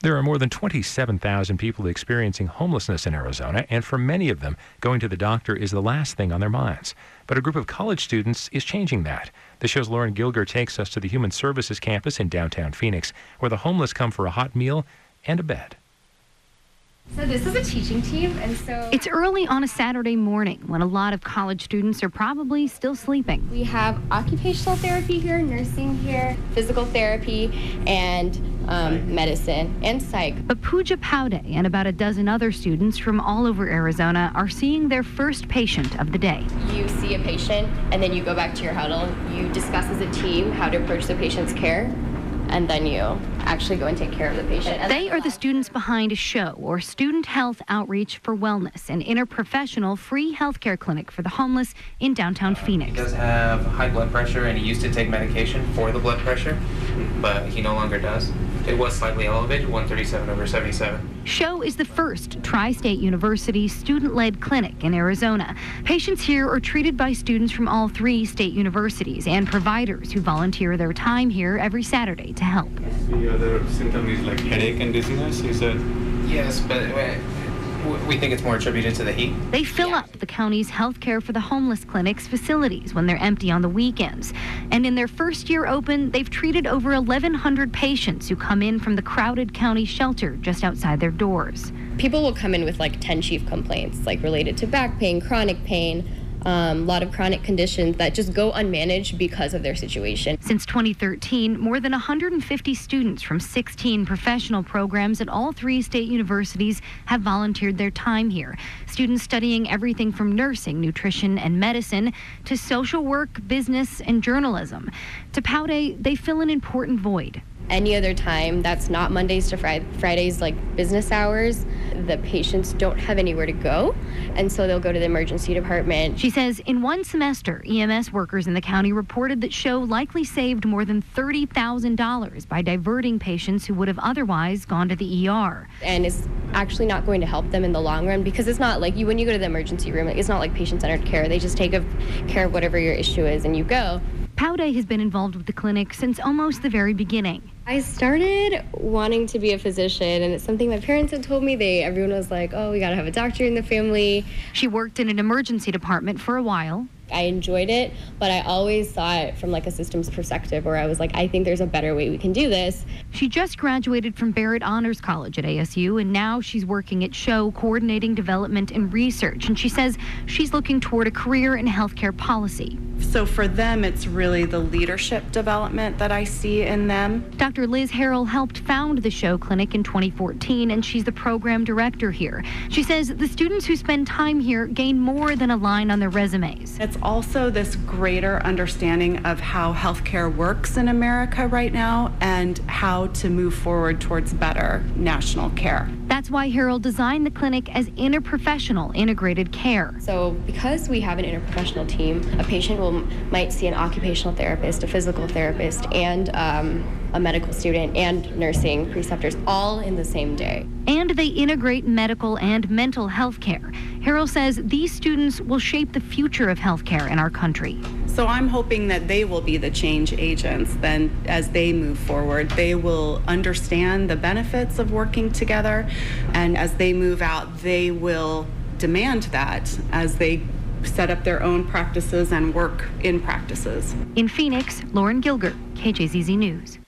There are more than 27,000 people experiencing homelessness in Arizona, and for many of them, going to the doctor is the last thing on their minds. But a group of college students is changing that. The show's Lauren Gilger takes us to the Human Services campus in downtown Phoenix, where the homeless come for a hot meal and a bed. So this is a teaching team, and so it's early on a Saturday morning when a lot of college students are probably still sleeping. We have occupational therapy here, nursing here, physical therapy, and medicine and psych. But Pooja Paude and about a dozen other students from all over Arizona are seeing their first patient of the day. You see a patient, and then you go back to your huddle. You discuss as a team how to approach the patient's care, and then you actually go and take care of the patient. They are the students behind SHOW, or Student Health Outreach for Wellness, an interprofessional free healthcare clinic for the homeless in downtown Phoenix. He does have high blood pressure, and he used to take medication for the blood pressure, but he no longer does. It was slightly elevated, 137/77. SHOW is the first Tri-State University student-led clinic in Arizona. Patients here are treated by students from all 3 state universities and providers who volunteer their time here every Saturday to help. The other symptom is like headache and dizziness, you said? Yes, but we think it's more attributed to the heat. They fill up the county's Healthcare for the Homeless clinic's facilities when they're empty on the weekends. And in their first year open, they've treated over 1,100 patients who come in from the crowded county shelter just outside their doors. People will come in with like 10 chief complaints, like related to back pain, chronic pain, a lot of chronic conditions that just go unmanaged because of their situation. Since 2013, more than 150 students from 16 professional programs at all 3 state universities have volunteered their time here. Students studying everything from nursing, nutrition, and medicine to social work, business, and journalism. To Paude, they fill an important void. Any other time that's not Mondays to Fridays, like business hours, the patients don't have anywhere to go, and so they'll go to the emergency department. She says in one semester, EMS workers in the county reported that SHOW likely saved more than $30,000 by diverting patients who would have otherwise gone to the ER. And it's actually not going to help them in the long run, because it's not like when you go to the emergency room, it's not like patient-centered care. They just take care of whatever your issue is and you go. Paude has been involved with the clinic since almost the very beginning. I started wanting to be a physician, and it's something my parents had told me. Everyone was like, oh, we got to have a doctor in the family. She worked in an emergency department for a while. I enjoyed it, but I always saw it from like a systems perspective where I was like, I think there's a better way we can do this. She just graduated from Barrett Honors College at ASU, and now she's working at SHOW coordinating development and research. And she says she's looking toward a career in healthcare policy. So for them, it's really the leadership development that I see in them. Dr. Liz Harrell helped found the SHOW Clinic in 2014, and she's the program director here. She says the students who spend time here gain more than a line on their resumes. It's also this greater understanding of how healthcare works in America right now and how to move forward towards better national care. That's why Harrell designed the clinic as interprofessional integrated care. So because we have an interprofessional team, a patient might see an occupational therapist, a physical therapist, and a medical student and nursing preceptors all in the same day. And they integrate medical and mental health care. Harrell says these students will shape the future of healthcare in our country. So I'm hoping that they will be the change agents then as they move forward. They will understand the benefits of working together, and as they move out, they will demand that as they set up their own practices and work in practices. In Phoenix, Lauren Gilger, KJZZ News.